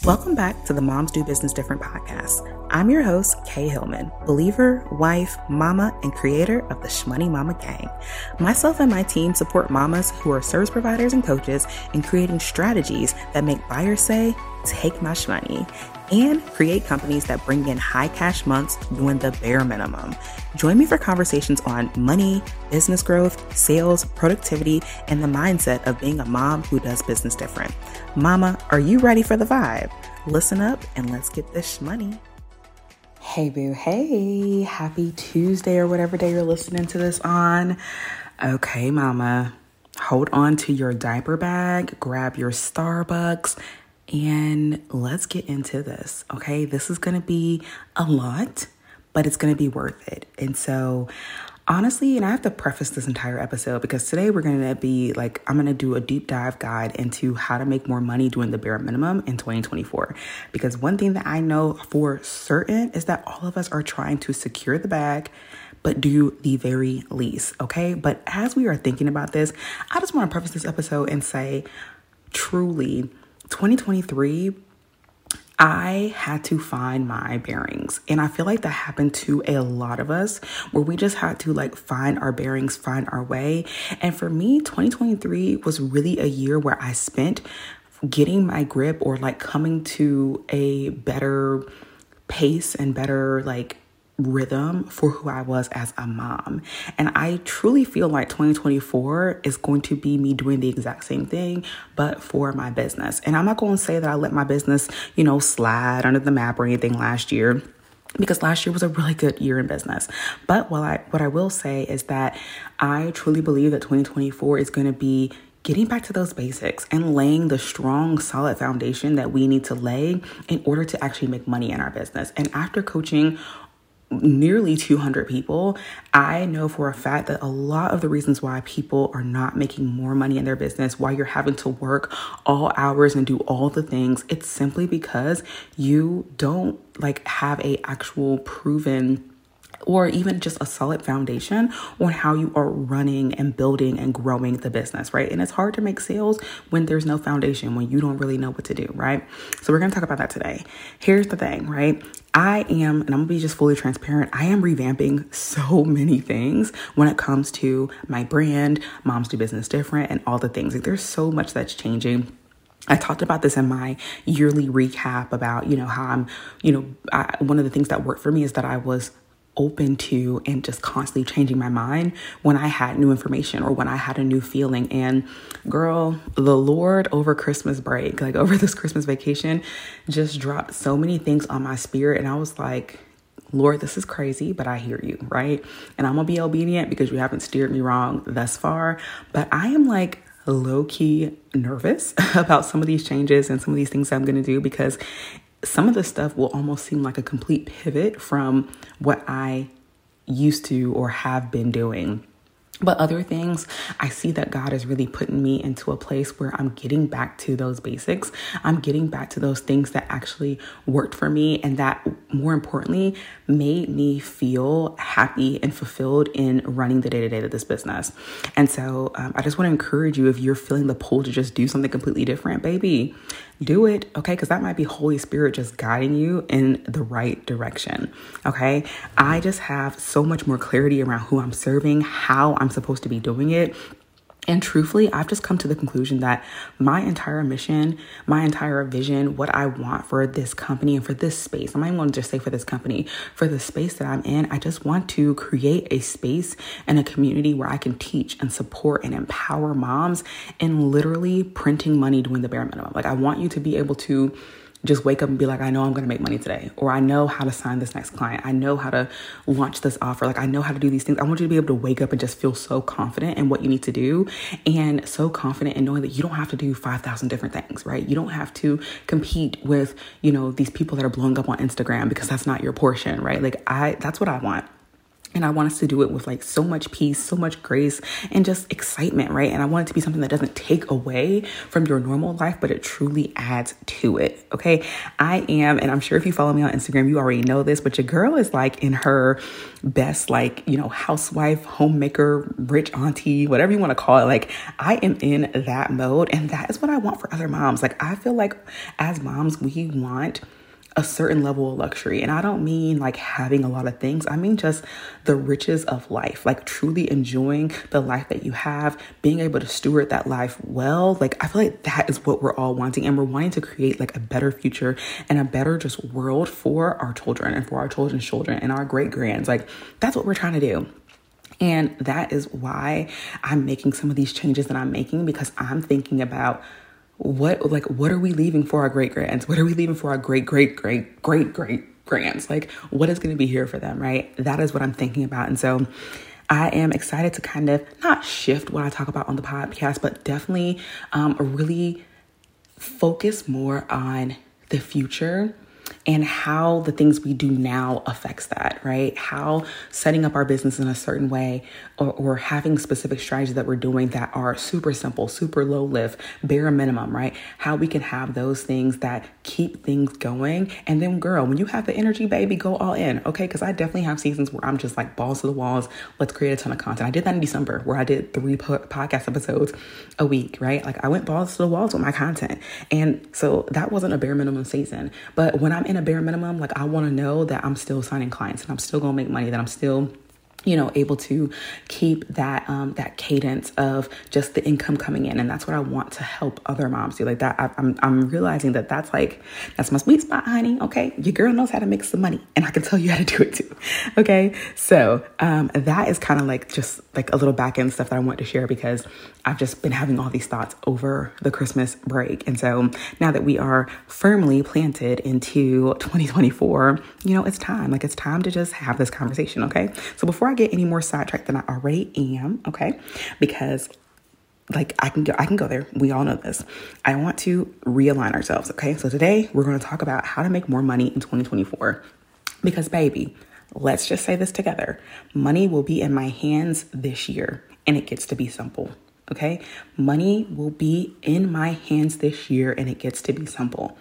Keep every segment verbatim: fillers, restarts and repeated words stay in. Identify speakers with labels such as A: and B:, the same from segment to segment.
A: Welcome back to the Moms Do Business Different podcast. I'm your host, Kay Hillman, believer, wife, mama, and creator of the Shmoney Mama Gang. Myself and my team support mamas who are service providers and coaches in creating strategies that make buyers say, take my shmoney, and create companies that bring in high cash months doing the bare minimum. Join me for conversations on money, business growth, sales, productivity, and the mindset of being a mom who does business different. Mama, are you ready for the vibe? Listen up and let's get this shmoney. Hey boo, hey, happy Tuesday or whatever day you're listening to this on. Okay, mama, hold on to your diaper bag, grab your Starbucks, and let's get into this, okay? This is going to be a lot, but it's going to be worth it. And so, honestly, and I have to preface this entire episode because today we're going to be like, I'm going to do a deep dive guide into how to make more money doing the bare minimum in twenty twenty-four. Because one thing that I know for certain is that all of us are trying to secure the bag, but do the very least, okay? But as we are thinking about this, I just want to preface this episode and say, truly, twenty twenty-three, I had to find my bearings. And I feel like that happened to a lot of us where we just had to like find our bearings, find our way. And for me, twenty twenty-three was really a year where I spent getting my grip or like coming to a better pace and better like rhythm for who I was as a mom. And I truly feel like twenty twenty-four is going to be me doing the exact same thing, but for my business. And I'm not going to say that I let my business, you know, slide under the map or anything last year, because last year was a really good year in business. But what I, what I will say is that I truly believe that twenty twenty-four is going to be getting back to those basics and laying the strong, solid foundation that we need to lay in order to actually make money in our business. And after coaching nearly two hundred people, I know for a fact that a lot of the reasons why people are not making more money in their business, why you're having to work all hours and do all the things, it's simply because you don't like have a actual proven or even just a solid foundation on how you are running and building and growing the business, right? And it's hard to make sales when there's no foundation, when you don't really know what to do, right? So we're going to talk about that today. Here's the thing, right? I am, and I'm going to be just fully transparent, I am revamping so many things when it comes to my brand, Moms Do Business Different, and all the things. Like, there's so much that's changing. I talked about this in my yearly recap about, you know, how I'm, you know, I, one of the things that worked for me is that I was open to and just constantly changing my mind when I had new information or when I had a new feeling. And girl, the Lord over Christmas break, like over this Christmas vacation, just dropped so many things on my spirit. And I was like, Lord, this is crazy, but I hear you, right? And I'm gonna be obedient because you haven't steered me wrong thus far. But I am like low-key nervous about some of these changes and some of these things I'm gonna do, because some of the stuff will almost seem like a complete pivot from what I used to or have been doing. But other things, I see that God is really putting me into a place where I'm getting back to those basics. I'm getting back to those things that actually worked for me and that, more importantly, made me feel happy and fulfilled in running the day-to-day of this business. And so um, I just want to encourage you, if you're feeling the pull to just do something completely different, baby, do it, okay? Because that might be Holy Spirit just guiding you in the right direction, okay? I just have so much more clarity around who I'm serving, how I'm supposed to be doing it. And truthfully, I've just come to the conclusion that my entire mission, my entire vision, what I want for this company and for this space, I'm not even going to just say for this company, for the space that I'm in, I just want to create a space and a community where I can teach and support and empower moms in literally printing money doing the bare minimum. Like, I want you to be able to just wake up and be like, I know I'm going to make money today, or I know how to sign this next client. I know how to launch this offer. Like, I know how to do these things. I want you to be able to wake up and just feel so confident in what you need to do, and so confident in knowing that you don't have to do five thousand different things, right? You don't have to compete with, you know, these people that are blowing up on Instagram, because that's not your portion, right? Like, I, that's what I want. And I want us to do it with like so much peace, so much grace, and just excitement, right? And I want it to be something that doesn't take away from your normal life, but it truly adds to it, okay? I am, and I'm sure if you follow me on Instagram, you already know this, but your girl is like in her best, like, you know, housewife, homemaker, rich auntie, whatever you want to call it. Like, I am in that mode, and that is what I want for other moms. Like, I feel like as moms, we want a certain level of luxury. And I don't mean like having a lot of things. I mean just the riches of life, like truly enjoying the life that you have, being able to steward that life well. Like, I feel like that is what we're all wanting. And we're wanting to create like a better future and a better just world for our children and for our children's children and our great grands. Like, that's what we're trying to do. And that is why I'm making some of these changes that I'm making, because I'm thinking about What, like, what are we leaving for our great grands? What are we leaving for our great, great, great, great, great grands? Like, what is going to be here for them, right? That is what I'm thinking about. And so I am excited to kind of not shift what I talk about on the podcast, but definitely um, really focus more on the future and how the things we do now affects that, right? How setting up our business in a certain way or, or having specific strategies that we're doing that are super simple, super low lift, bare minimum, right? How we can have those things that keep things going. And then, girl, when you have the energy, baby, go all in, okay? Because I definitely have seasons where I'm just like balls to the walls. Let's create a ton of content. I did that in December where I did three po- podcast episodes a week, right? Like, I went balls to the walls with my content. And so that wasn't a bare minimum season. But when I'm in a bare minimum, like, I want to know that I'm still signing clients and I'm still going to make money, that I'm still, you know, able to keep that, um, that cadence of just the income coming in. And that's what I want to help other moms do. Like that. I, I'm, I'm realizing that that's like, that's my sweet spot, honey. Okay. Your girl knows how to make some money and I can tell you how to do it too. Okay. So, um, that is kind of like just like a little back end stuff that I want to share because I've just been having all these thoughts over the Christmas break. And so now that we are firmly planted into twenty twenty-four, you know, it's time, like it's time to just have this conversation. Okay. So before I get any more sidetracked than I already am, okay, because like I can go, I can go there. We all know this. I want to realign ourselves. Okay. So today we're going to talk about how to make more money in twenty twenty-four because baby, let's just say this together. Money will be in my hands this year and it gets to be simple. Okay. Money will be in my hands this year and it gets to be simple.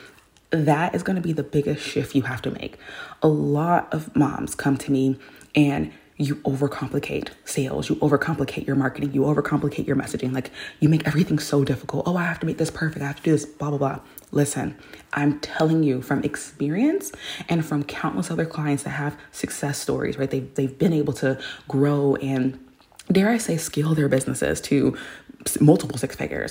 A: That is going to be the biggest shift you have to make. A lot of moms come to me and you overcomplicate sales. You overcomplicate your marketing. You overcomplicate your messaging. Like you make everything so difficult. Oh, I have to make this perfect. I have to do this, blah, blah, blah. Listen, I'm telling you from experience and from countless other clients that have success stories, right? They've, they've been able to grow and dare I say, scale their businesses to multiple six figures.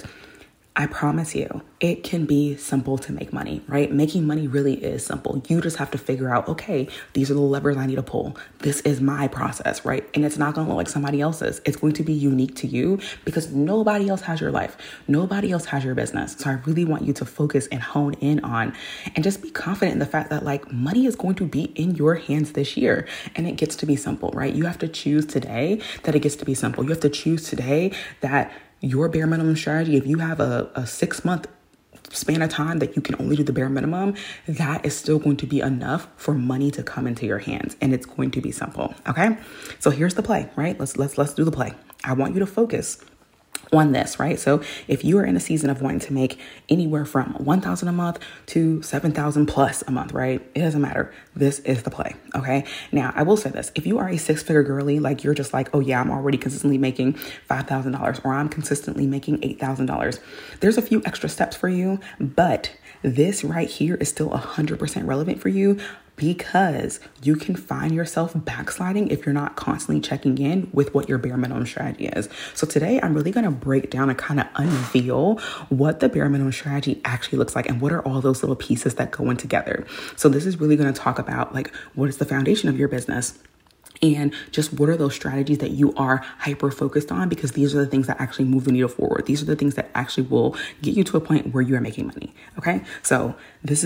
A: I promise you, it can be simple to make money, right? Making money really is simple. You just have to figure out, okay, these are the levers I need to pull. This is my process, right? And it's not going to look like somebody else's. It's going to be unique to you because nobody else has your life. Nobody else has your business. So I really want you to focus and hone in on and just be confident in the fact that like money is going to be in your hands this year and it gets to be simple, right? You have to choose today that it gets to be simple. You have to choose today that your bare minimum strategy, if you have a, a six month span of time that you can only do the bare minimum, that is still going to be enough for money to come into your hands. And it's going to be simple. Okay. So here's the play, right? Let's, let's, let's do the play. I want you to focus on this, right? So if you are in a season of wanting to make anywhere from one thousand a month to seven thousand plus a month, right? It doesn't matter. This is the play. Okay. Now I will say this, if you are a six figure girly, like you're just like, oh yeah, I'm already consistently making five thousand dollars or I'm consistently making eight thousand dollars. There's a few extra steps for you, but this right here is still a hundred percent relevant for you because you can find yourself backsliding if you're not constantly checking in with what your bare minimum strategy is. So today I'm really going to break down and kind of unveil what the bare minimum strategy actually looks like and what are all those little pieces that go in together. So this is really going to talk about like, what is the foundation of your business? And just what are those strategies that you are hyper focused on? Because these are the things that actually move the needle forward. These are the things that actually will get you to a point where you are making money. Okay. So this is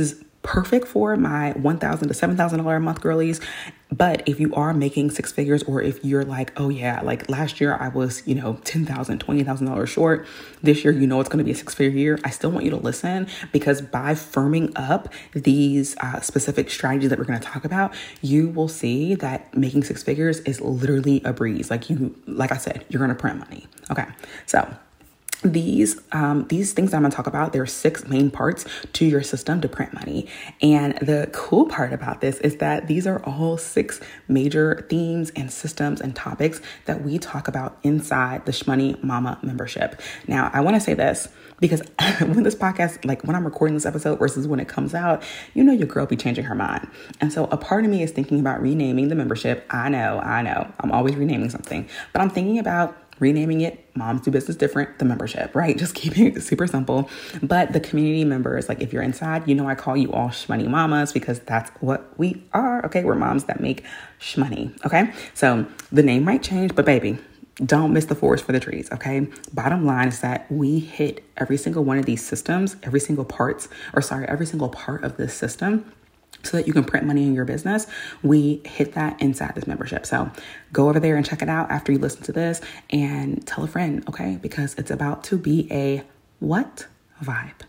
A: perfect for my one thousand dollars to seven thousand dollars a month girlies. But if you are making six figures, or if you're like, oh yeah, like last year I was, you know, ten thousand dollars, twenty thousand dollars short. This year, you know, it's going to be a six figure year. I still want you to listen, because by firming up these uh, specific strategies that we're going to talk about, you will see that making six figures is literally a breeze. Like you, like I said, you're going to print money. Okay. So These um, these things that I'm going to talk about, there are six main parts to your system to print money. And the cool part about this is that these are all six major themes and systems and topics that we talk about inside the Shmoney Mama membership. Now, I want to say this, because when this podcast, like when I'm recording this episode versus when it comes out, you know, your girl be changing her mind. And so a part of me is thinking about renaming the membership. I know, I know, I'm always renaming something, but I'm thinking about renaming it Moms Do Business Different, the membership, right? Just keeping it super simple. But the community members, like if you're inside, you know, I call you all Shmoney Mamas, because that's what we are. Okay. We're moms that make shmoney. Okay. So the name might change, but baby, don't miss the forest for the trees. Okay. Bottom line is that we hit every single one of these systems, every single parts, or sorry, every single part of this system, so that you can print money in your business. We hit that inside this membership. So go over there and check it out after you listen to this, and tell a friend, okay? Because it's about to be a what vibe.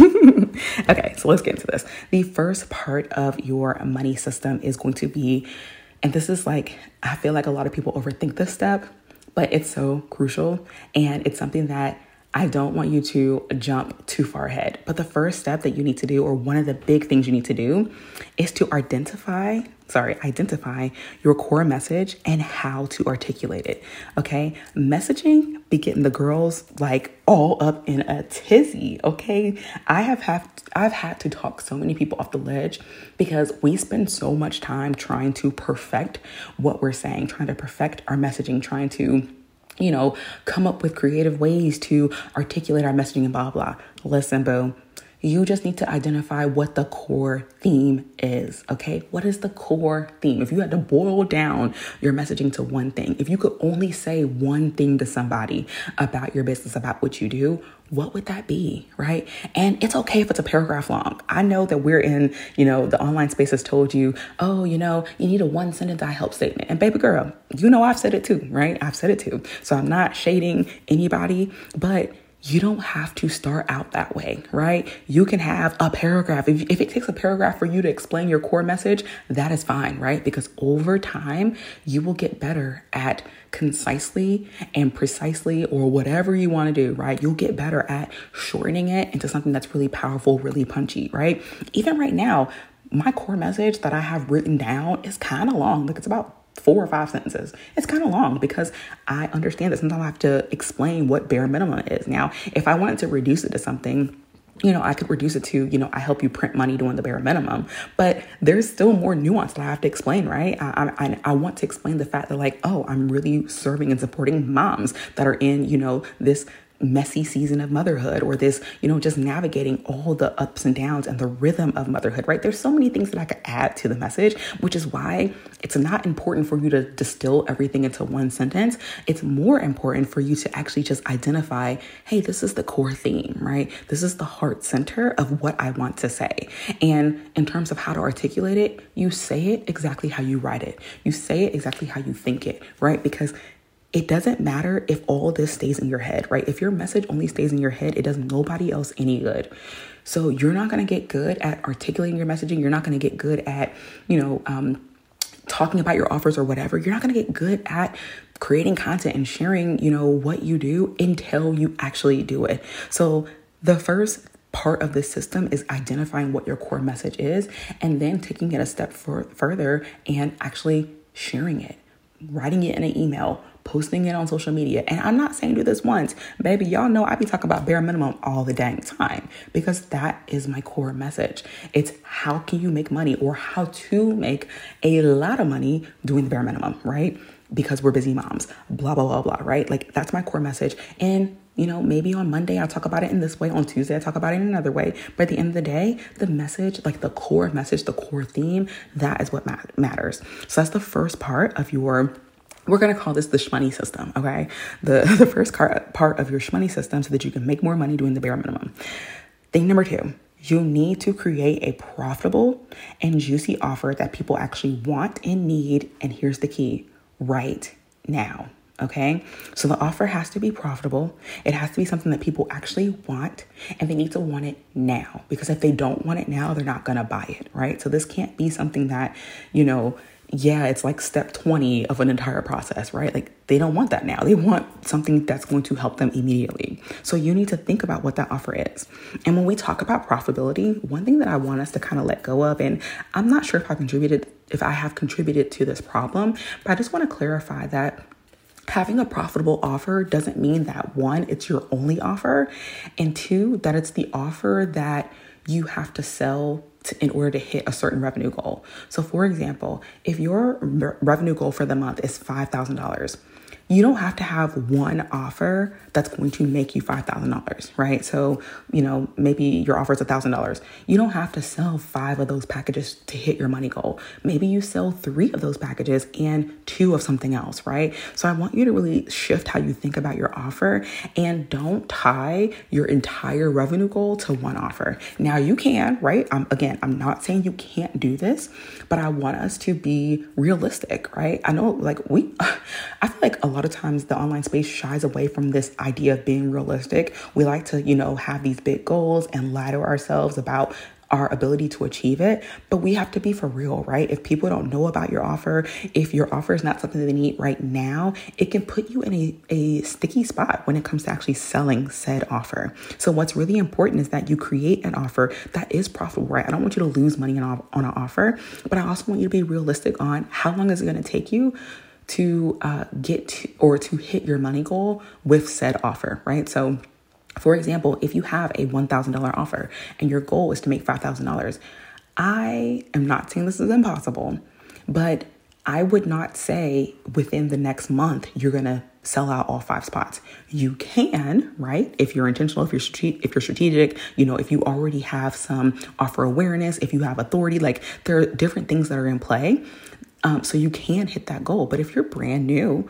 A: Okay, so let's get into this. The first part of your money system is going to be, and this is like, I feel like a lot of people overthink this step, but it's so crucial, and it's something that I don't want you to jump too far ahead. But the first step that you need to do, or one of the big things you need to do, is to identify, sorry, identify your core message and how to articulate it. Okay. Messaging be getting the girls like all up in a tizzy. Okay. I have have I've had to talk so many people off the ledge, because we spend so much time trying to perfect what we're saying, trying to perfect our messaging, trying to you know, come up with creative ways to articulate our messaging and blah, blah. Listen, boo, you just need to identify what the core theme is, okay? What is the core theme? If you had to boil down your messaging to one thing, if you could only say one thing to somebody about your business, about what you do, what would that be, right? And it's okay if it's a paragraph long. I know that we're in, you know, the online space has told you, oh, you know, you need a one sentence I help statement. And baby girl, you know, I've said it too, right? I've said it too. So I'm not shading anybody, but you don't have to start out that way, right? You can have a paragraph. If, if it takes a paragraph for you to explain your core message, that is fine, right? Because over time, you will get better at concisely and precisely, or whatever you want to do, right? You'll get better at shortening it into something that's really powerful, really punchy, right? Even right now, my core message that I have written down is kind of long. Like it's about four or five sentences. It's kind of long, because I understand that sometimes I have to explain what bare minimum is. Now, if I wanted to reduce it to something, you know, I could reduce it to, you know, I help you print money doing the bare minimum, but there's still more nuance that I have to explain, right? I, I, I want to explain the fact that like, oh, I'm really serving and supporting moms that are in, you know, this messy season of motherhood, or this, you know, just navigating all the ups and downs and the rhythm of motherhood, right? There's so many things that I could add to the message, which is why it's not important for you to distill everything into one sentence. It's more important for you to actually just identify, hey, this is the core theme, right? This is the heart center of what I want to say. And in terms of how to articulate it, you say it exactly how you write it. You say it exactly how you think it, right? Because it doesn't matter if all this stays in your head, right? If your message only stays in your head, it does nobody else any good. So you're not going to get good at articulating your messaging. You're not going to get good at, you know, um, talking about your offers or whatever. You're not going to get good at creating content and sharing, you know, what you do until you actually do it. So the first part of this system is identifying what your core message is, and then taking it a step for, further and actually sharing it, writing it in an email, posting it on social media. And I'm not saying do this once, baby. Y'all know I be talking about bare minimum all the dang time, because that is my core message. It's how can you make money, or how to make a lot of money doing the bare minimum, right? Because we're busy moms, blah, blah, blah, blah, right? Like that's my core message. And you know, maybe on Monday I'll talk about it in this way. On Tuesday, I'll talk about it in another way. But at the end of the day, the message, like the core message, the core theme, that is what mat- matters. So that's the first part of your, we're going to call this the shmoney system, okay? The, the first car, part of your shmoney system, so that you can make more money doing the bare minimum. Thing number two, You need to create a profitable and juicy offer that people actually want and need. And here's the key, right now. Okay, so the offer has to be profitable. It has to be something that people actually want, and they need to want it now, because if they don't want it now, they're not going to buy it, right? So this can't be something that, you know, yeah, it's like step twenty of an entire process, right? Like they don't want that now. They want something that's going to help them immediately. So you need to think about what that offer is. And when we talk about profitability, one thing that I want us to kind of let go of, and I'm not sure if I contributed, if I have contributed to this problem, but I just want to clarify that having a profitable offer doesn't mean that, one, it's your only offer, and two, that it's the offer that you have to sell to, in order to hit a certain revenue goal. So for example, if your re- revenue goal for the month is five thousand dollars, you don't have to have one offer that's going to make you five thousand dollars, right? So, you know, maybe your offer is one thousand dollars. You don't have to sell five of those packages to hit your money goal. Maybe you sell three of those packages and two of something else, right? So I want you to really shift how you think about your offer, and don't tie your entire revenue goal to one offer. Now you can, right? Um, again, I'm not saying you can't do this, but I want us to be realistic, right? I know like we, I feel like a lot of times the online space shies away from this idea of being realistic. We like to, you know, have these big goals and lie to ourselves about our ability to achieve it, but we have to be for real, right? If people don't know about your offer, if your offer is not something they need right now, it can put you in a, a sticky spot when it comes to actually selling said offer. So what's really important is that you create an offer that is profitable, right? I don't want you to lose money on, on an offer, but I also want you to be realistic on how long is it going to take you to uh, get to, or to hit your money goal with said offer, right? So for example, if you have a one thousand dollars offer and your goal is to make five thousand dollars, I am not saying this is impossible, but I would not say within the next month, you're going to sell out all five spots. You can, right? If you're intentional, if you're strate- if you're strategic, you know, if you already have some offer awareness, if you have authority, like there are different things that are in play. Um, so you can hit that goal. But if you're brand new,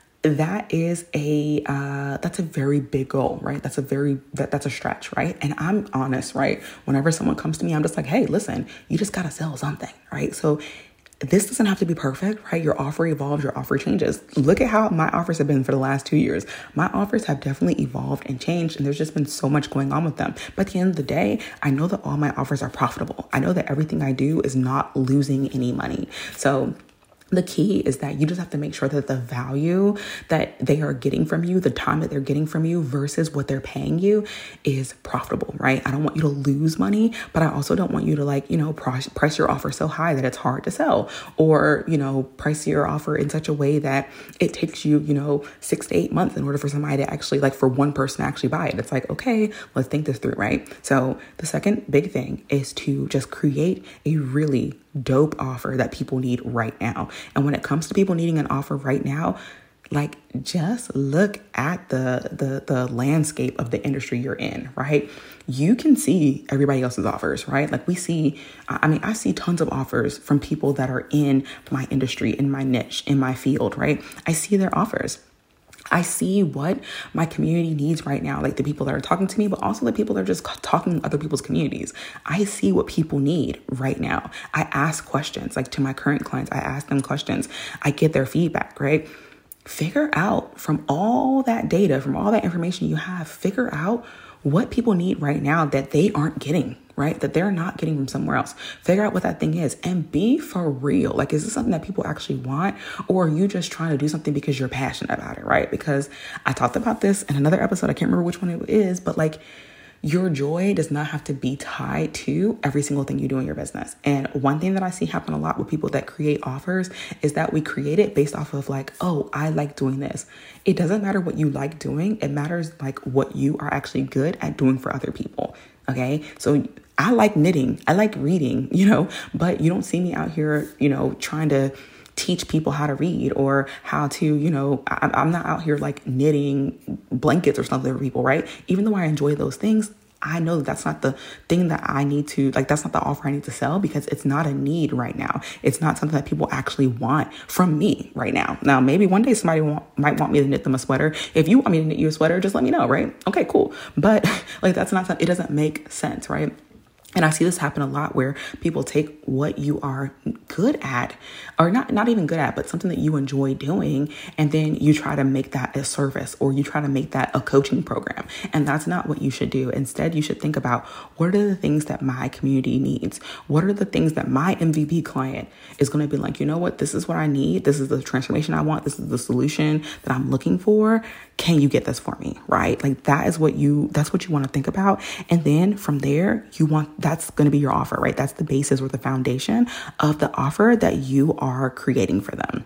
A: that is a, uh, that's a very big goal, right? That's a very, that, that's a stretch, right? And I'm honest, right? Whenever someone comes to me, I'm just like, hey, listen, you just got to sell something, right? So this doesn't have to be perfect, right? Your offer evolves, your offer changes. Look at how my offers have been for the last two years. My offers have definitely evolved and changed, and there's just been so much going on with them. But at the end of the day, I know that all my offers are profitable. I know that everything I do is not losing any money. So the key is that you just have to make sure that the value that they are getting from you, the time that they're getting from you versus what they're paying you is profitable, right? I don't want you to lose money, but I also don't want you to like, you know, price, price your offer so high that it's hard to sell, or, you know, price your offer in such a way that it takes you, you know, six to eight months in order for somebody to actually, like for one person to actually buy it. It's like, okay, let's think this through, right? So the second big thing is to just create a really dope offer that people need right now. And when it comes to people needing an offer right now, like just look at the the the landscape of the industry you're in, right? You can see everybody else's offers, right? Like we see, I mean, I see tons of offers from people that are in my industry, in my niche, in my field, right? I see their offers. I see what my community needs right now, like the people that are talking to me, but also the people that are just talking to other people's communities. I see what people need right now. I ask questions, like to my current clients, I ask them questions. I get their feedback, right? Figure out from all that data, from all that information you have, figure out what people need right now that they aren't getting, right? That they're not getting from somewhere else. Figure out what that thing is and be for real. Like, is this something that people actually want, or are you just trying to do something because you're passionate about it, right? Because I talked about this in another episode. I can't remember which one it is, but like your joy does not have to be tied to every single thing you do in your business. And one thing that I see happen a lot with people that create offers is that we create it based off of like, oh, I like doing this. It doesn't matter what you like doing. It matters like what you are actually good at doing for other people. Okay. So I like knitting. I like reading, you know, but you don't see me out here, you know, trying to teach people how to read or how to, you know, I, I'm not out here like knitting blankets or something for people, right? Even though I enjoy those things, I know that that's not the thing that I need to, like, that's not the offer I need to sell because it's not a need right now. It's not something that people actually want from me right now. Now, maybe one day somebody want, might want me to knit them a sweater. If you want me to knit you a sweater, just let me know, right? Okay, cool. But like, that's not, it doesn't make sense, right? And I see this happen a lot where people take what you are good at, or not, not even good at, but something that you enjoy doing, and then you try to make that a service, or you try to make that a coaching program. And that's not what you should do. Instead, you should think about, what are the things that my community needs? What are the things that my M V P client is going to be like, you know what, this is what I need. This is the transformation I want. This is the solution that I'm looking for. Can you get this for me? Right? Like that is what you, that's what you want to think about. And then from there, you want, that's going to be your offer, right? That's the basis or the foundation of the offer that you are creating for them.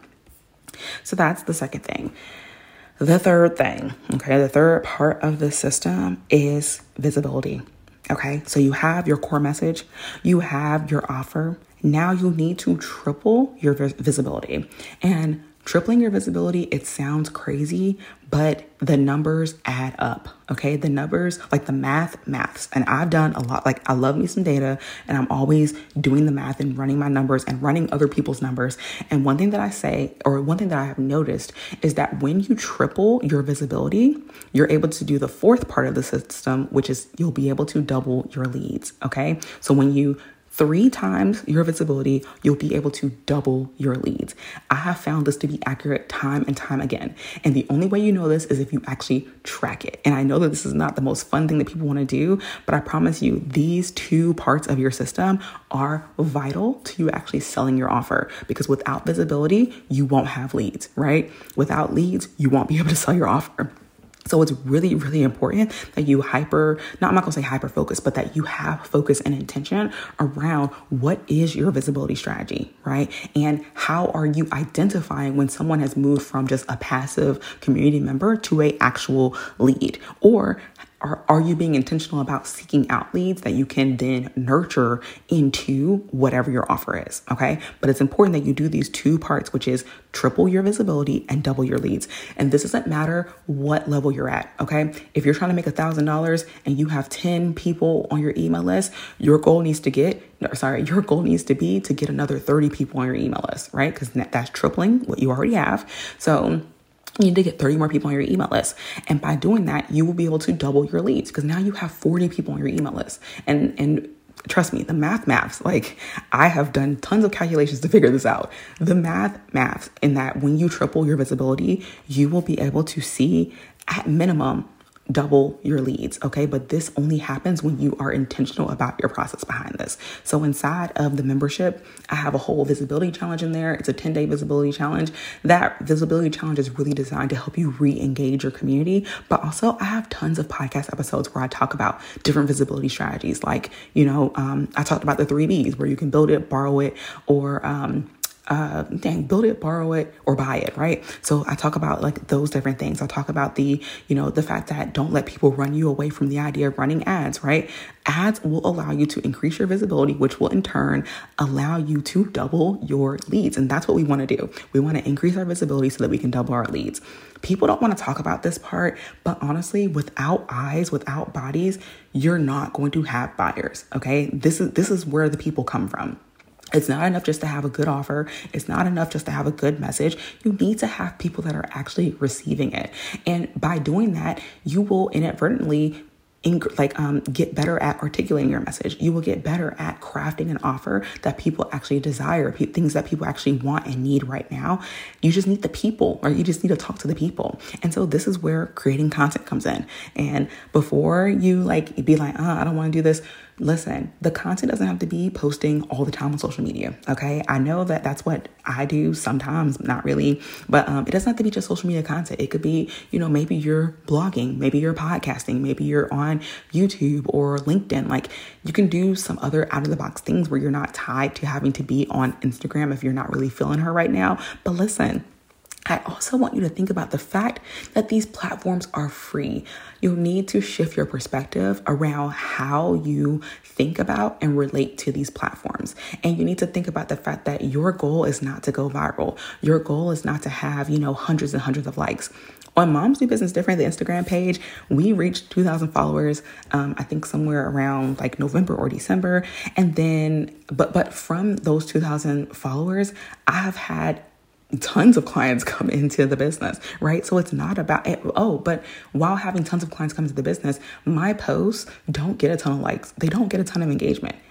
A: So that's the second thing. The third thing, okay, the third part of the system is visibility. Okay, so you have your core message, you have your offer. Now you need to triple your vis- visibility. And tripling your visibility, it sounds crazy, but the numbers add up, okay? The numbers, like the math, maths. And I've done a lot, like I love me some data, and I'm always doing the math and running my numbers and running other people's numbers. And one thing that I say, or one thing that I have noticed, is that when you triple your visibility, you're able to do the fourth part of the system, which is you'll be able to double your leads, okay? So when you Three times your visibility, you'll be able to double your leads. I have found this to be accurate time and time again. And the only way you know this is if you actually track it. And I know that this is not the most fun thing that people want to do, but I promise you, these two parts of your system are vital to you actually selling your offer, because without visibility, you won't have leads, right? Without leads, you won't be able to sell your offer. So it's really, really important that you hyper, not, I'm not gonna say hyper focus, but that you have focus and intention around what is your visibility strategy, right? And how are you identifying when someone has moved from just a passive community member to a actual lead? Or Are, are you being intentional about seeking out leads that you can then nurture into whatever your offer is, okay? But it's important that you do these two parts, which is triple your visibility and double your leads. And this doesn't matter what level you're at, okay? If you're trying to make one thousand dollars and you have ten people on your email list, your goal needs to get, no, sorry, your goal needs to be to get another thirty people on your email list, right? Because that's tripling what you already have. So you need to get thirty more people on your email list. And by doing that, you will be able to double your leads, because now you have forty people on your email list. And, and trust me, the math maths, like I have done tons of calculations to figure this out. The math maths in that when you triple your visibility, you will be able to see at minimum double your leads. Okay. But this only happens when you are intentional about your process behind this. So inside of the membership, I have a whole visibility challenge in there. It's a ten day visibility challenge. That visibility challenge is really designed to help you re-engage your community. But also I have tons of podcast episodes where I talk about different visibility strategies. Like, you know, um, I talked about the three B's, where you can build it, borrow it, or, um, uh, dang, build it, borrow it, or buy it, right? So I talk about like those different things. I talk about the, you know, the fact that don't let people run you away from the idea of running ads, right? Ads will allow you to increase your visibility, which will in turn allow you to double your leads. And that's what we want to do. We want to increase our visibility so that we can double our leads. People don't want to talk about this part, but honestly, without eyes, without bodies, you're not going to have buyers. Okay. This is, this is where the people come from. It's not enough just to have a good offer. It's not enough just to have a good message. You need to have people that are actually receiving it. And by doing that, you will inadvertently Inc- like um, get better at articulating your message. You will get better at crafting an offer that people actually desire, pe- things that people actually want and need right now. You just need the people, or you just need to talk to the people. And so this is where creating content comes in. And before you like be like, uh, I don't want to do this. Listen, the content doesn't have to be posting all the time on social media. Okay. I know that that's what I do sometimes, not really, but um, it doesn't have to be just social media content. It could be, you know, maybe you're blogging, maybe you're podcasting, maybe you're on YouTube or LinkedIn. Like you can do some other out of the box things where you're not tied to having to be on Instagram if you're not really feeling her right now. But listen, I also want you to think about the fact that these platforms are free. You need to shift your perspective around how you think about and relate to these platforms. And you need to think about the fact that your goal is not to go viral. Your goal is not to have, you know, hundreds and hundreds of likes. On Moms Do Business Different, the Instagram page, we reached two thousand followers, um, I think somewhere around like November or December. And then, but, but from those two thousand followers, I have had tons of clients come into the business, right? So it's not about, oh, but while having tons of clients come into the business, my posts don't get a ton of likes. They don't get a ton of engagement.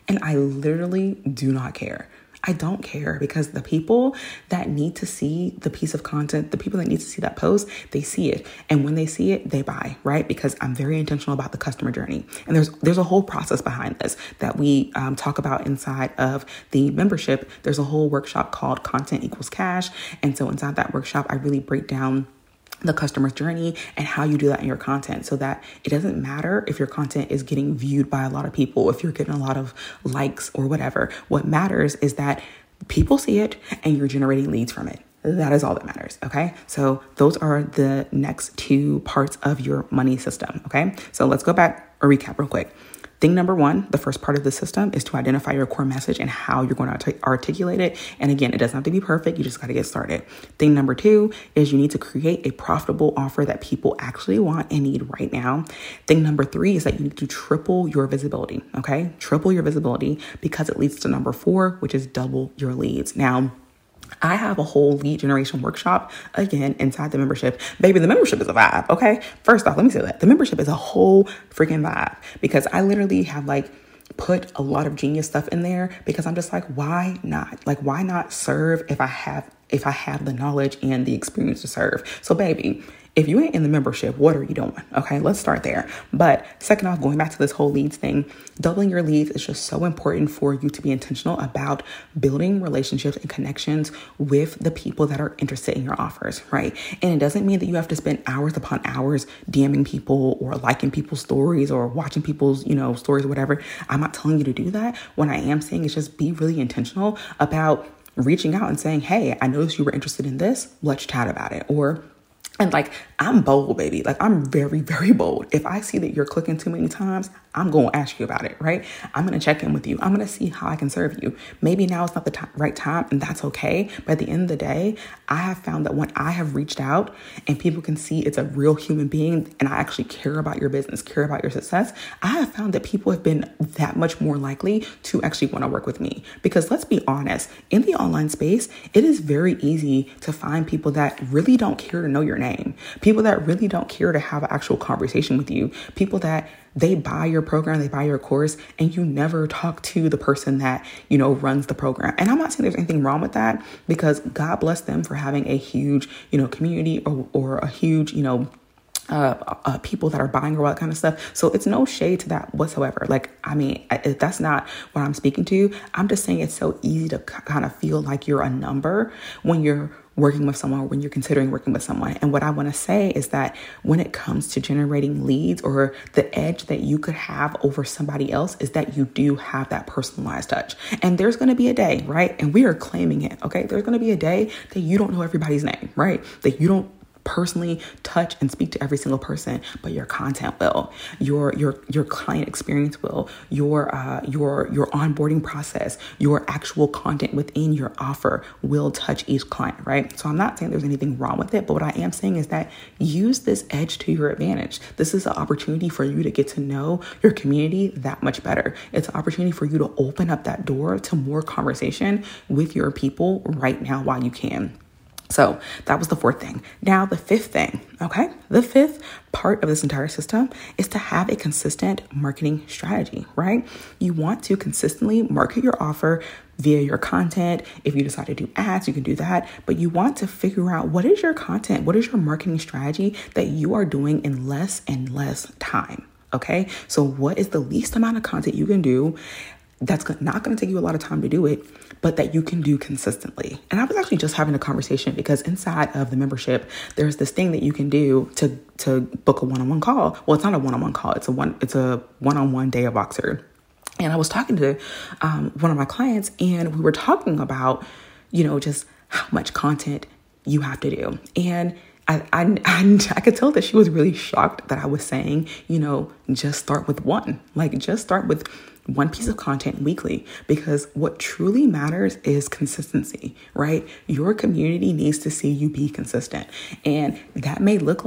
A: And I literally do not care. I don't care, because the people that need to see the piece of content, the people that need to see that post, they see it. And when they see it, they buy, right? Because I'm very intentional about the customer journey. And there's there's a whole process behind this that we um, talk about inside of the membership. There's a whole workshop called Content Equals Cash. And so inside that workshop, I really break down the customer's journey and how you do that in your content, so that it doesn't matter if your content is getting viewed by a lot of people, if you're getting a lot of likes or whatever. What matters is that people see it and you're generating leads from it. That is all that matters. Okay. So those are the next two parts of your money system. Okay. So let's go back or recap real quick. Thing number one, the first part of the system is to identify your core message and how you're going to art- articulate it. And again, it doesn't have to be perfect. You just got to get started. Thing number two is you need to create a profitable offer that people actually want and need right now. Thing number three is that you need to triple your visibility. Okay. Triple your visibility, because it leads to number four, which is double your leads. Now, I have a whole lead generation workshop, again, inside the membership. Baby, the membership is a vibe, okay? First off, let me say that. The membership is a whole freaking vibe, because I literally have like put a lot of genius stuff in there, because I'm just like, why not? Like, why not serve if I have if I have the knowledge and the experience to serve? So baby, if you ain't in the membership, what are you doing? Okay, let's start there. But second off, going back to this whole leads thing, doubling your leads is just so important for you to be intentional about building relationships and connections with the people that are interested in your offers, right? And it doesn't mean that you have to spend hours upon hours DMing people or liking people's stories or watching people's, you know, stories or whatever. I'm not telling you to do that. What I am saying is just be really intentional about reaching out and saying, hey, I noticed you were interested in this. Let's chat about it. Or And like, I'm bold, baby. Like, I'm very, very bold. If I see that you're clicking too many times, I'm going to ask you about it, right? I'm going to check in with you. I'm going to see how I can serve you. Maybe now it's not the t- right time, and that's okay. But at the end of the day, I have found that when I have reached out and people can see it's a real human being and I actually care about your business, care about your success, I have found that people have been that much more likely to actually want to work with me. Because let's be honest, in the online space, it is very easy to find people that really don't care to know your name, people that really don't care to have an actual conversation with you, people that they buy your program, they buy your course, and you never talk to the person that, you know, runs the program. And I'm not saying there's anything wrong with that, because God bless them for having a huge, you know, community or, or a huge, you know, Uh, uh, people that are buying or all that kind of stuff. So it's no shade to that whatsoever. Like, I mean, I, that's not what I'm speaking to. I'm just saying it's so easy to c- kind of feel like you're a number when you're working with someone, when you're considering working with someone. And what I want to say is that when it comes to generating leads, or the edge that you could have over somebody else, is that you do have that personalized touch. And there's going to be a day, right? And we are claiming it. Okay. There's going to be a day that you don't know everybody's name, right? That you don't personally touch and speak to every single person, but your content will, your your your client experience will, your uh your your onboarding process, your actual content within your offer will touch each client, right? So I'm not saying there's anything wrong with it, but what I am saying is that use this edge to your advantage. This is an opportunity for you to get to know your community that much better. It's an opportunity for you to open up that door to more conversation with your people right now while you can. So that was the fourth thing. Now, the fifth thing, okay? The fifth part of this entire system is to have a consistent marketing strategy, right? You want to consistently market your offer via your content. If you decide to do ads, you can do that. But you want to figure out, what is your content? What is your marketing strategy that you are doing in less and less time, okay? So what is the least amount of content you can do that's not going to take you a lot of time to do it, but that you can do consistently? And I was actually just having a conversation, because inside of the membership, there's this thing that you can do to to book a one-on-one call. Well, it's not a one-on-one call. It's a one. It's a one-on-one day of Voxer. And I was talking to um, one of my clients, and we were talking about, you know, just how much content you have to do. And I, I, I, I could tell that she was really shocked that I was saying, you know, just start with one, like just start with one piece of content weekly, because what truly matters is consistency, right? Your community needs to see you be consistent. And that may look like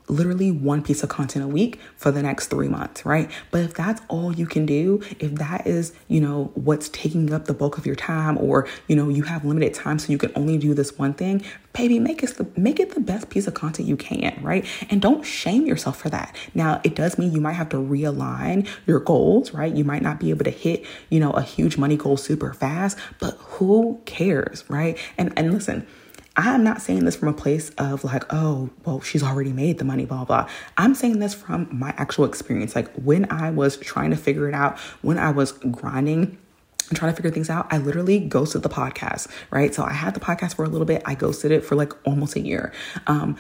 A: literally one piece of content a week for the next three months, right? But if that's all you can do, if that is, you know, what's taking up the bulk of your time, or, you know, you have limited time so you can only do this one thing, baby, make it the, make it the best piece of content you can, right? And don't shame yourself for that. Now, it does mean you might have to realign your goals, right? You might not be able to hit, you know, a huge money goal super fast, but who cares, right? And and listen, I'm not saying this from a place of like, oh, well, she's already made the money, blah, blah. I'm saying this from my actual experience. Like when I was trying to figure it out, when I was grinding and trying to figure things out, I literally ghosted the podcast, right? So I had the podcast for a little bit. I ghosted it for like almost a year. Um,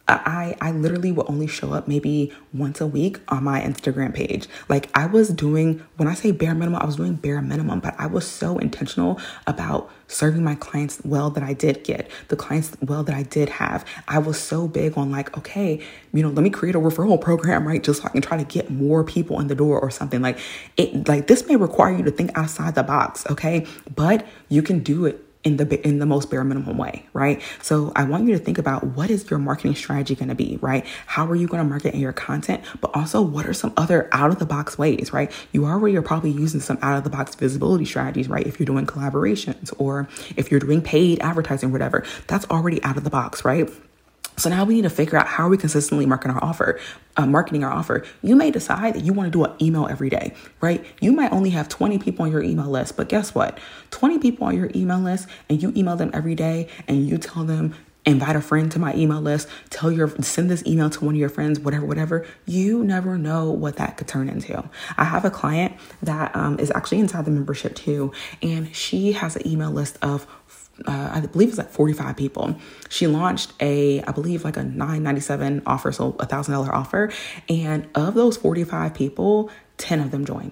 A: I, I literally would only show up maybe once a week on my Instagram page. Like I was doing, when I say bare minimum, I was doing bare minimum, but I was so intentional about serving my clients well that I did get, the clients well that I did have. I was so big on like, okay, you know, let me create a referral program, right? Just so I can try to get more people in the door or something. Like it, like this may require you to think outside the box, okay? But you can do it in the in the most bare minimum way, right? So I want you to think about, what is your marketing strategy going to be, right? How are you going to market in your content? But also, what are some other out of the box ways, right? You already are probably using some out of the box visibility strategies, right? If you're doing collaborations or if you're doing paid advertising, whatever, that's already out of the box, right? So now we need to figure out how are we consistently marketing our offer, uh, marketing our offer. You may decide that you want to do an email every day, right? You might only have twenty people on your email list, but guess what? twenty people on your email list, and you email them every day, and you tell them, invite a friend to my email list, tell your, send this email to one of your friends, whatever, whatever. You never know what that could turn into. I have a client that um, is actually inside the membership too, and she has an email list of Uh, I believe it's like forty-five people. She launched a, I believe like a nine ninety-seven offer, so a thousand dollar offer. And of those forty-five people, ten of them joined.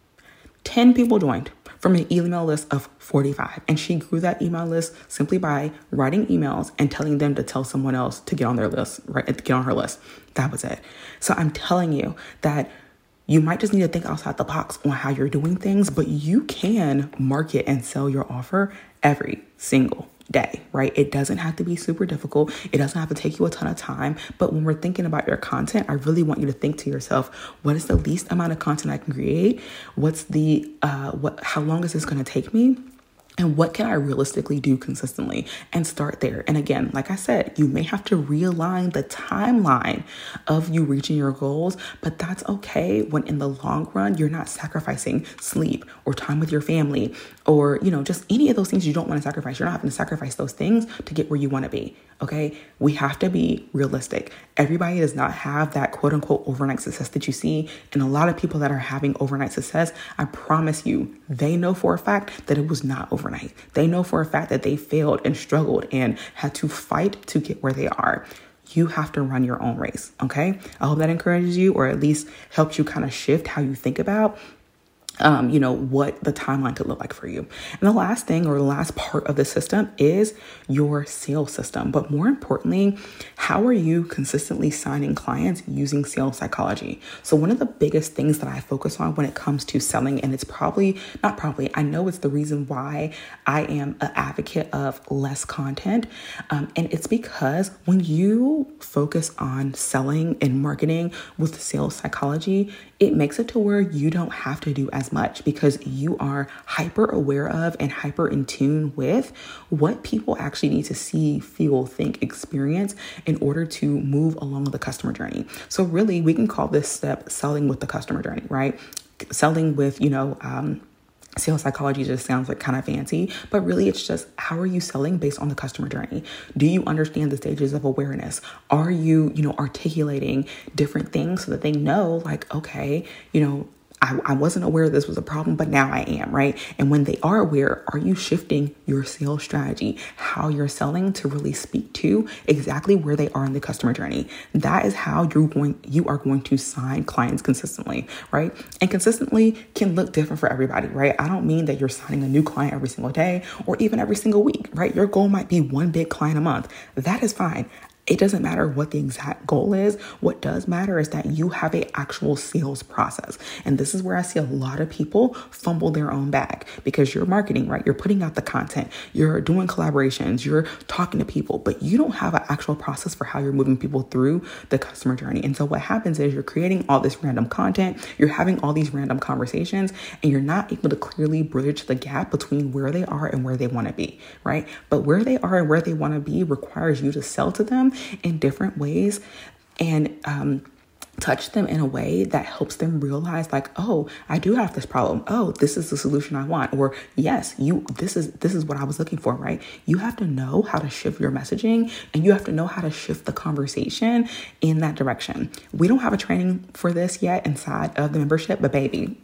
A: ten people joined from an email list of forty-five. And she grew that email list simply by writing emails and telling them to tell someone else to get on their list, right? To get on her list. That was it. So I'm telling you that you might just need to think outside the box on how you're doing things, but you can market and sell your offer every single day, right? It doesn't have to be super difficult. It doesn't have to take you a ton of time. But when we're thinking about your content, I really want you to think to yourself, what is the least amount of content I can create? What's the, uh, what, how long is this going to take me? And what can I realistically do consistently? And start there. And again, like I said, you may have to realign the timeline of you reaching your goals, but that's okay when in the long run, you're not sacrificing sleep or time with your family or, you know, just any of those things you don't want to sacrifice. You're not having to sacrifice those things to get where you want to be. Okay. We have to be realistic. Everybody does not have that quote unquote overnight success that you see. And a lot of people that are having overnight success, I promise you, they know for a fact that it was not overnight. They know for a fact that they failed and struggled and had to fight to get where they are. You have to run your own race. Okay. I hope that encourages you, or at least helps you kind of shift how you think about Um, you know, what the timeline could look like for you. And the last thing, or the last part of the system, is your sales system. But more importantly, how are you consistently signing clients using sales psychology? So one of the biggest things that I focus on when it comes to selling, and it's probably, not probably, I know it's the reason why I am an advocate of less content. Um, and it's because when you focus on selling and marketing with sales psychology, it makes it to where you don't have to do as much, because you are hyper aware of and hyper in tune with what people actually need to see, feel, think, experience in order to move along the customer journey. So really, we can call this step selling with the customer journey, right? Selling with, you know, um, sales psychology just sounds like kind of fancy, but really it's just, how are you selling based on the customer journey? Do you understand the stages of awareness? Are you, you know, articulating different things so that they know, like, okay, you know, I, I wasn't aware this was a problem, but now I am, right? And when they are aware, are you shifting your sales strategy, how you're selling, to really speak to exactly where they are in the customer journey? That is how you're going, you are going to sign clients consistently, right? And consistently can look different for everybody, right? I don't mean that you're signing a new client every single day or even every single week, right? Your goal might be one big client a month. That is fine. It doesn't matter what the exact goal is. What does matter is that you have an actual sales process. And this is where I see a lot of people fumble their own bag, because you're marketing, right? You're putting out the content, you're doing collaborations, you're talking to people, but you don't have an actual process for how you're moving people through the customer journey. And so what happens is you're creating all this random content, you're having all these random conversations, and you're not able to clearly bridge the gap between where they are and where they want to be, right? But where they are and where they want to be requires you to sell to them in different ways and um, touch them in a way that helps them realize, like, oh, I do have this problem. Oh, this is the solution I want. Or yes, you, this is, this is what I was looking for, right? You have to know how to shift your messaging, and you have to know how to shift the conversation in that direction. We don't have a training for this yet inside of the membership, but baby,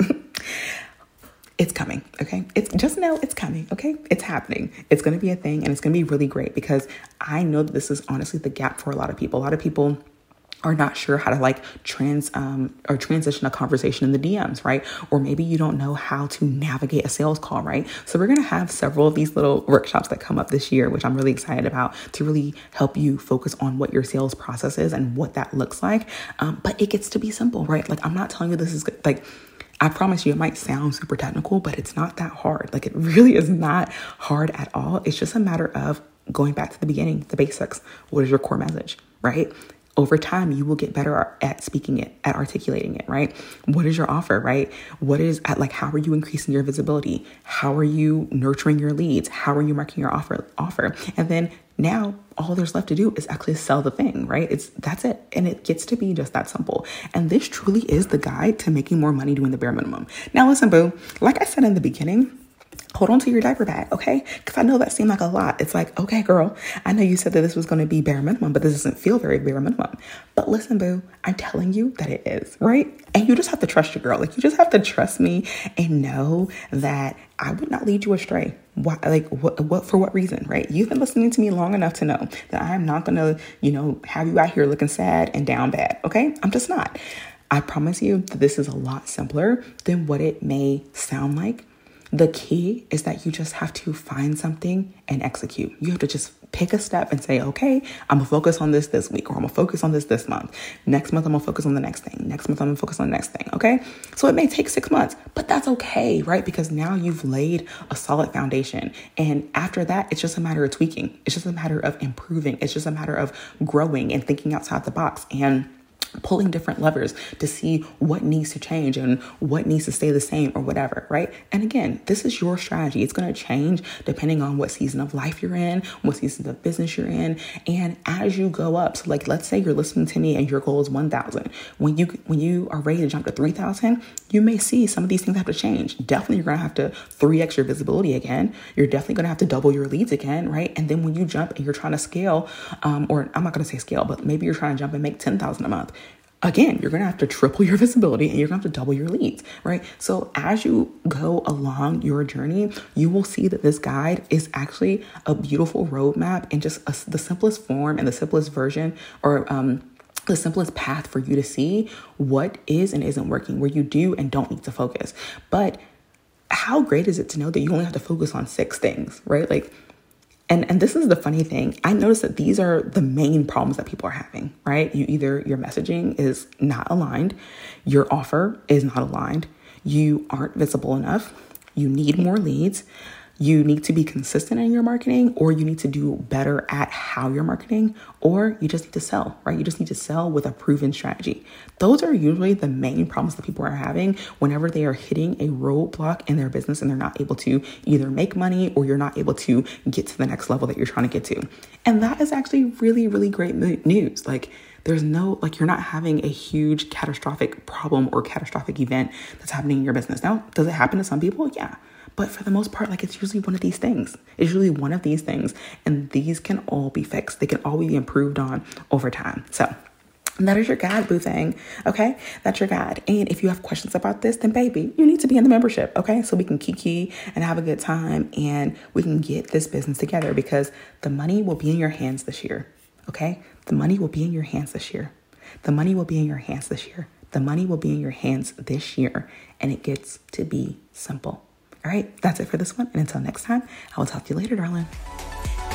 A: it's coming, okay? It's just know it's coming, okay? It's happening. It's going to be a thing, and it's going to be really great, because I know that this is honestly the gap for a lot of people. A lot of people are not sure how to like trans um, or transition a conversation in the D Ms, right? Or maybe you don't know how to navigate a sales call, right? So we're going to have several of these little workshops that come up this year, which I'm really excited about, to really help you focus on what your sales process is and what that looks like. Um, but it gets to be simple, right? Like, I'm not telling you this is good. Like, I promise you, it might sound super technical, but it's not that hard. Like, it really is not hard at all. It's just a matter of going back to the beginning, the basics. What is your core message, right? Over time, you will get better at speaking it, at articulating it, right? What is your offer, right? What is at like, how are you increasing your visibility? How are you nurturing your leads? How are you marketing your offer? Offer, and then now all there's left to do is actually sell the thing, right? It's that's it. And it gets to be just that simple. And this truly is the guide to making more money doing the bare minimum. Now, listen, boo, like I said in the beginning, hold on to your diaper bag, okay? Because I know that seemed like a lot. It's like, okay, girl, I know you said that this was going to be bare minimum, but this doesn't feel very bare minimum. But listen, boo, I'm telling you that it is, right? And you just have to trust your girl. Like, you just have to trust me and know that I would not lead you astray. Why, like, what, what, for what reason, right? You've been listening to me long enough to know that I am not going to, you know, have you out here looking sad and down bad, okay? I'm just not. I promise you that this is a lot simpler than what it may sound like. The key is that you just have to find something and execute. You have to just pick a step and say, okay, I'm gonna focus on this this week, or I'm gonna focus on this this month. Next month, I'm gonna focus on the next thing. Next month, I'm gonna focus on the next thing, okay? So it may take six months, but that's okay, right? Because now you've laid a solid foundation. And after that, it's just a matter of tweaking. It's just a matter of improving. It's just a matter of growing and thinking outside the box and pulling different levers to see what needs to change and what needs to stay the same or whatever, right? And again, this is your strategy. It's going to change depending on what season of life you're in, what season of business you're in, and as you go up. So like, let's say you're listening to me and your goal is one thousand. When you when you are ready to jump to three thousand, you may see some of these things have to change. Definitely, you're going to have to three X your visibility again. You're definitely going to have to double your leads again, right? And then when you jump and you're trying to scale, um, or I'm not going to say scale, but maybe you're trying to jump and make ten thousand a month. Again, you're going to have to triple your visibility and you're going to have to double your leads, right? So as you go along your journey, you will see that this guide is actually a beautiful roadmap and just a, the simplest form and the simplest version, or um, the simplest path for you to see what is and isn't working, where you do and don't need to focus. But how great is it to know that you only have to focus on six things, right? Like, And and this is the funny thing. I noticed that these are the main problems that people are having, right? You either your messaging is not aligned, your offer is not aligned, you aren't visible enough, you need more leads, you need to be consistent in your marketing, or you need to do better at how you're marketing, or you just need to sell, right? You just need to sell with a proven strategy. Those are usually the main problems that people are having whenever they are hitting a roadblock in their business and they're not able to either make money or you're not able to get to the next level that you're trying to get to. And that is actually really, really great news. Like, there's no, like, you're not having a huge catastrophic problem or catastrophic event that's happening in your business. Now, does it happen to some people? Yeah. But for the most part, like, it's usually one of these things. It's usually one of these things. And these can all be fixed. They can all be improved on over time. So that is your guide, boo thing. Okay. That's your guide. And if you have questions about this, then baby, you need to be in the membership. Okay. So we can kiki and have a good time and we can get this business together, because the money will be in your hands this year. Okay. The money will be in your hands this year. The money will be in your hands this year. The money will be in your hands this year. And it gets to be simple. All right, that's it for this one. And until next time, I will talk to you later, darling.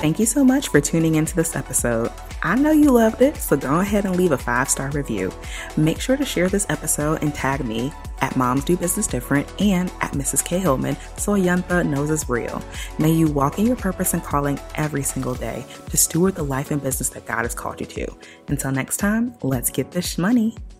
A: Thank you so much for tuning into this episode. I know you loved it, so go ahead and leave a five-star review. Make sure to share this episode and tag me at Moms Do Business Different and at Missus K Hillman so Yantha knows it's real. May you walk in your purpose and calling every single day to steward the life and business that God has called you to. Until next time, let's get this money.